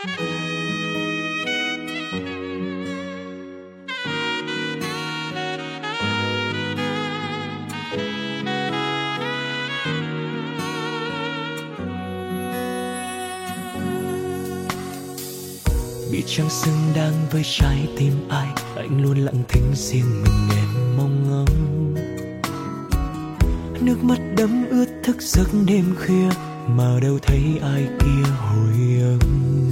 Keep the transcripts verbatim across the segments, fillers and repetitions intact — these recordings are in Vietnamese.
Bị trăng xứng đáng với trái tim ai, anh luôn lặng thinh riêng mình em mong ngóng. Nước mắt đẫm ướt thức giấc đêm khuya, mà đâu thấy ai kia hồi âm.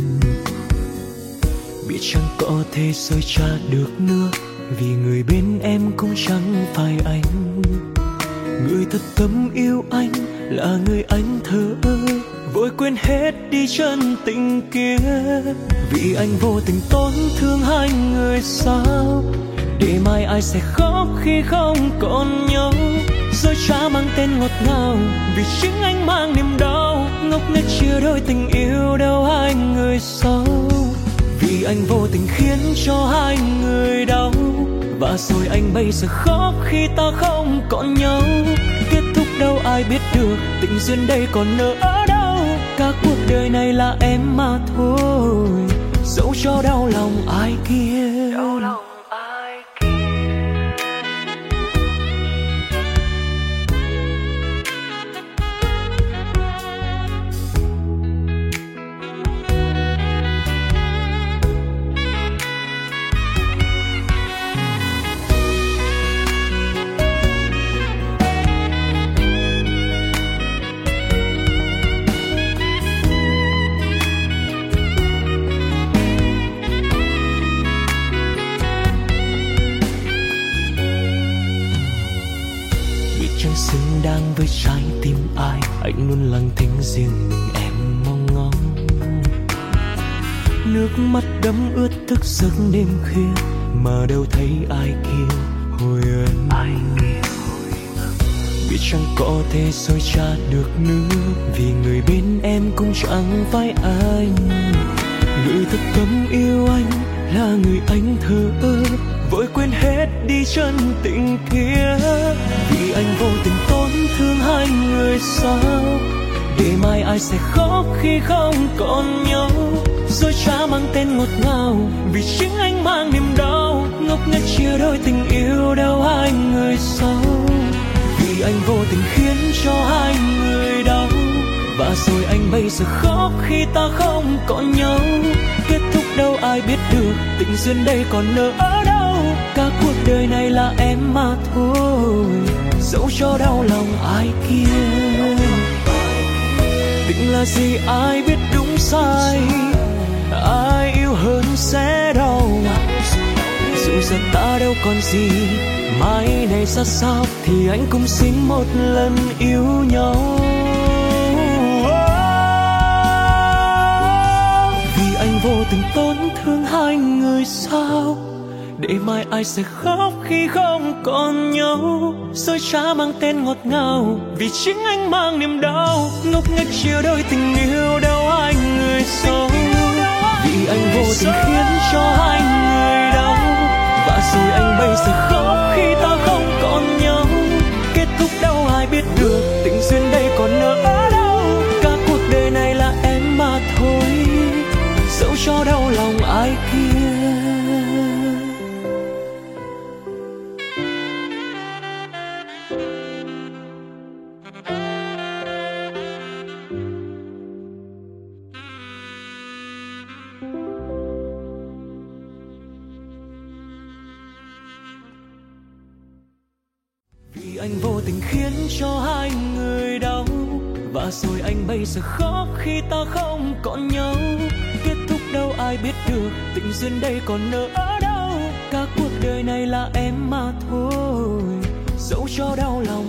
Biết chẳng có thể xôi trả được nữa, vì người bên em cũng chẳng phải anh. Người thật tâm yêu anh là người anh thờ ơ, vội quên hết đi chân tình kia. Vì anh vô tình tổn thương hai người sao, để mai ai sẽ khóc khi không còn nhau. Rồi cha mang tên ngọt ngào, vì chính anh mang niềm đau. Ngốc nghếch chia đôi tình yêu đâu hai người sau. Vì anh vô tình khiến cho hai người đau, và rồi anh bây giờ khóc khi ta không còn nhau. Kết thúc đâu ai biết được, tình duyên đây còn nợ ở đâu. Cả cuộc đời này là em mà thôi, dẫu cho đau lòng ai kia. Đau lòng ai kia. Xứng đáng với trái tim ai, anh luôn lặng thinh riêng mình em mong ngóng. Nước mắt đẫm ướt thức giấc đêm khuya, mà đâu thấy ai kia hồi âm. Biết chẳng có thể xôi trả được nữa, vì người bên em cũng chẳng phải anh. Người thật tâm yêu anh là người anh thờ ơ, vội quên hết đi chân tình kia. Vì anh vô tình tổn thương hai người sao, để mai ai sẽ khóc khi không còn nhau. Rồi cha mang tên ngọt ngào, vì chính anh mang niềm đau. Ngốc nghếch chia đôi tình yêu đâu hai người sau. Vì anh vô tình khiến cho hai người đau, và rồi anh bây giờ khóc khi ta không còn nhau. Kết thúc đâu ai biết được, tình duyên đây còn nợ ở đâu. Cả cuộc đời này là em mà thôi, dẫu cho đau lòng ai kia. Tình là gì ai biết đúng sai, ai yêu hơn sẽ đau. Dù giờ ta đâu còn gì, mai này ra sao thì anh cũng xin một lần yêu nhau. Vì anh vô tình tổn thương hai người sao, để mai ai sẽ khóc khi không còn nhau. Rồi cha mang tên ngọt ngào, vì chính anh mang niềm đau. Ngốc nghếch chia đôi tình yêu đâu hai người sau. Vì anh vô tình khiến cho hai người đau, và rồi anh bây giờ khóc khi ta không còn nhau. Kết thúc đâu ai biết được, tình duyên đây còn nợ ở đâu. Cả cuộc đời này là em mà thôi, dẫu cho đau lòng ai kia. Vì anh vô tình khiến cho hai người đau, và rồi anh bây giờ khóc khi ta không còn nhau. Kết thúc đâu ai biết được, tình duyên đây còn nợ ở đâu. Cả cuộc đời này là em mà thôi, dẫu cho đau lòng